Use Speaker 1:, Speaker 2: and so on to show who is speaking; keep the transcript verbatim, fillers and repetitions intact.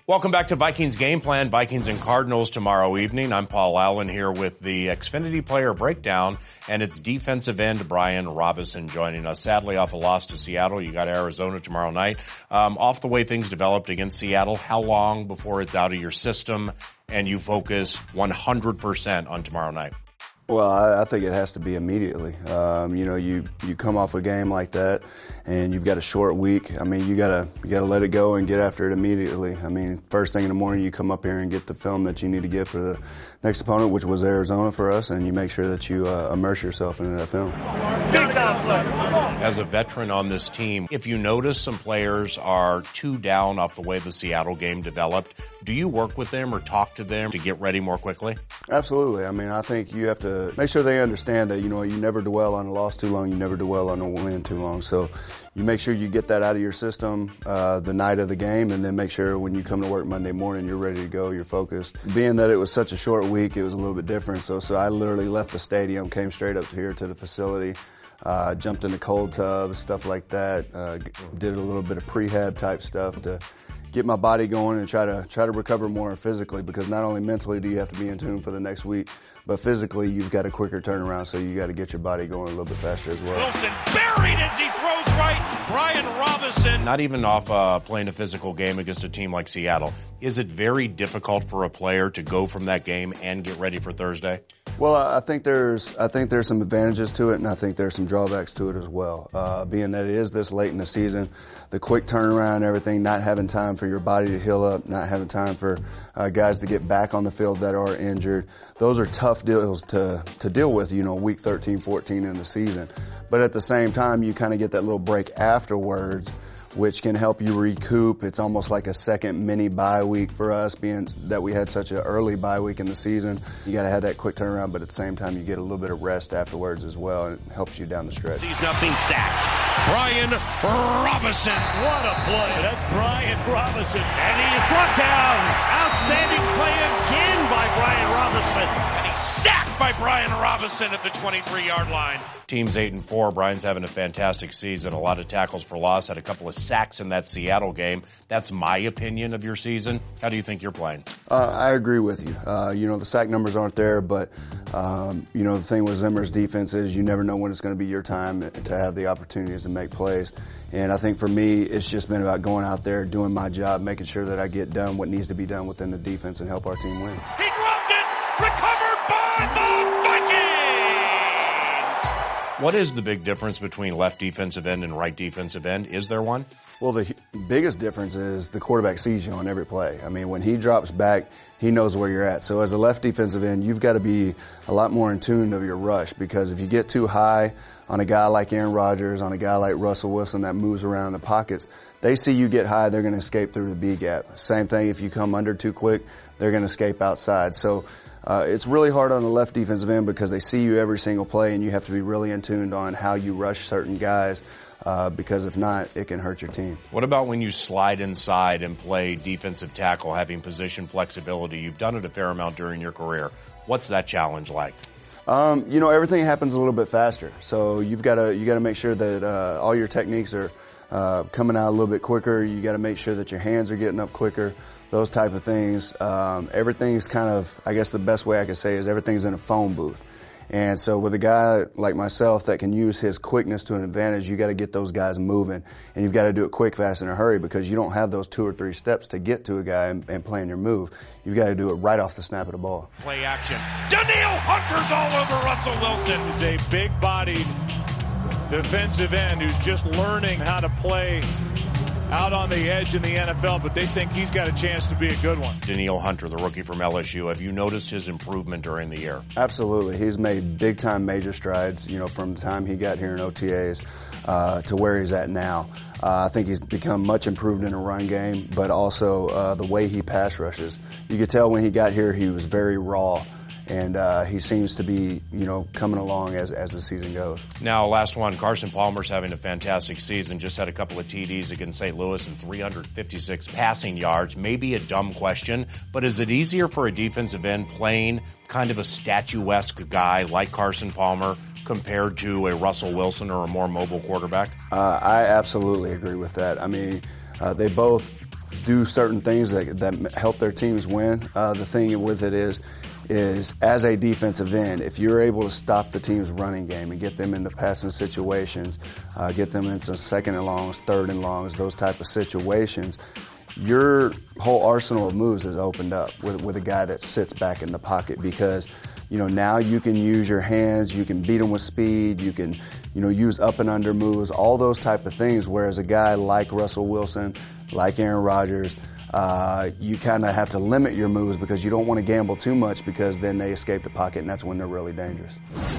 Speaker 1: Welcome back to Vikings Game Plan, Vikings and Cardinals tomorrow evening. I'm Paul Allen here with the Xfinity Player Breakdown, and it's defensive end Brian Robison joining us. Sadly, off a loss to Seattle. You got Arizona tomorrow night. Um, off the way things developed against Seattle, how long before it's out of your system and you focus one hundred percent on tomorrow night?
Speaker 2: Well, I, I think it has to be immediately. Um, you know, you, you come off a game like that and you've got a short week. I mean, you gotta, you gotta let it go and get after it immediately. I mean, first thing in the morning, you come up here and get the film that you need to get for the next opponent, which was Arizona for us, and you make sure that you uh, immerse yourself into that film.
Speaker 3: Big time play.
Speaker 1: As a veteran on this team, if you notice some players are too down off the way the Seattle game developed, do you work with them or talk to them to get ready more quickly?
Speaker 2: Absolutely. I mean, I think you have to make sure they understand that, you know, you never dwell on a loss too long, you never dwell on a win too long. So you make sure you get that out of your system uh, the night of the game, and then make sure when you come to work Monday morning, you're ready to go, you're focused. Being that it was such a short week, it was a little bit different. So, so I literally left the stadium, came straight up here to the facility, uh, jumped in the cold tubs, stuff like that, uh, did a little bit of prehab type stuff to get my body going and try to try to recover more physically, because not only mentally do you have to be in tune for the next week, but physically you've got a quicker turnaround, so you got to get your body going a little bit faster as well.
Speaker 3: Wilson buried as he throws right. Brian Robison.
Speaker 1: Not even off uh, playing a physical game against a team like Seattle. Is it very difficult for a player to go from that game and get ready for Thursday?
Speaker 2: Well, I think there's I think there's some advantages to it, and I think there's some drawbacks to it as well. Uh, being that it is this late in the season, the quick turnaround, everything, not having time for your body to heal up, not having time for uh, guys to get back on the field that are injured. Those are tough deals to to deal with, you know, week thirteen, fourteen in the season. But at the same time, you kind of get that little break afterwards, which can help you recoup. It's almost like a second mini bye week for us, being that we had such an early bye week in the season. You got to have that quick turnaround, but at the same time, you get a little bit of rest afterwards as well, and it helps you down the stretch.
Speaker 3: He's not being sacked. Brian Robison. What a play. That's Brian Robison. And he is brought down. Outstanding play again by Brian Robison. And he's sacked by Brian Robison at the twenty-three-yard line.
Speaker 1: Team's eight and four. Brian's having a fantastic season. A lot of tackles for loss. Had a couple of sacks in that Seattle game. That's my opinion of your season. How do you think you're playing?
Speaker 2: Uh, I agree with you. Uh, you know, the sack numbers aren't there, but, um, you know, the thing with Zimmer's defense is you never know when it's going to be your time to have the opportunities to make plays. And I think for me, it's just been about going out there, doing my job, making sure that I get done what needs to be done within the defense and help our team win.
Speaker 3: He dropped it! Recovered by the Vikings!
Speaker 1: What is the big difference between left defensive end and right defensive end? Is there one?
Speaker 2: Well, the biggest difference is the quarterback sees you on every play. I mean, when he drops back, he knows where you're at. So as a left defensive end, you've got to be a lot more in tune of your rush, because if you get too high on a guy like Aaron Rodgers, on a guy like Russell Wilson that moves around the pockets, they see you get high, they're going to escape through the B gap. Same thing if you come under too quick, they're going to escape outside. So uh, it's really hard on the left defensive end because they see you every single play, and you have to be really in tuned on how you rush certain guys. Uh, because if not, it can hurt your team.
Speaker 1: What about when you slide inside and play defensive tackle, having position flexibility? You've done it a fair amount during your career. What's that challenge like?
Speaker 2: Um, you know, everything happens a little bit faster. So you've got to you got to make sure that uh, all your techniques are uh, coming out a little bit quicker. You got to make sure that your hands are getting up quicker. Those type of things. Um, everything's kind of, I guess the best way I could say is everything's in a phone booth. And so with a guy like myself that can use his quickness to an advantage, you got to get those guys moving, and you've got to do it quick, fast, in a hurry, because you don't have those two or three steps to get to a guy and, and plan your move. You've got to do it right off the snap of the ball.
Speaker 3: Play action. Danielle Hunter's all over Russell Wilson.
Speaker 4: He's a big-bodied defensive end who's just learning how to play out on the edge in the N F L, but they think he's got a chance to be a good one.
Speaker 1: Danielle Hunter, the rookie from L S U, have you noticed his improvement during the year?
Speaker 2: Absolutely. He's made big-time major strides, you know, from the time he got here in O T As uh, to where he's at now. Uh, I think he's become much improved in the run game, but also uh, the way he pass rushes. You could tell when he got here he was very raw. And uh, he seems to be, you know, coming along as as the season goes.
Speaker 1: Now, last one, Carson Palmer's having a fantastic season. Just had a couple of T Ds against Saint Louis and three hundred fifty-six passing yards. Maybe a dumb question, but is it easier for a defensive end playing kind of a statuesque guy like Carson Palmer compared to a Russell Wilson or a more mobile quarterback?
Speaker 2: Uh, I absolutely agree with that. I mean, uh, they both do certain things that, that help their teams win. Uh, the thing with it is, is as a defensive end, if you're able to stop the team's running game and get them into passing situations, uh, get them into second and longs, third and longs, those type of situations, your whole arsenal of moves is opened up with, with a guy that sits back in the pocket, because, you know, now you can use your hands, you can beat them with speed, you can, you know, use up and under moves, all those type of things, whereas a guy like Russell Wilson, like Aaron Rodgers, uh, you kind of have to limit your moves because you don't want to gamble too much, because then they escape the pocket and that's when they're really dangerous.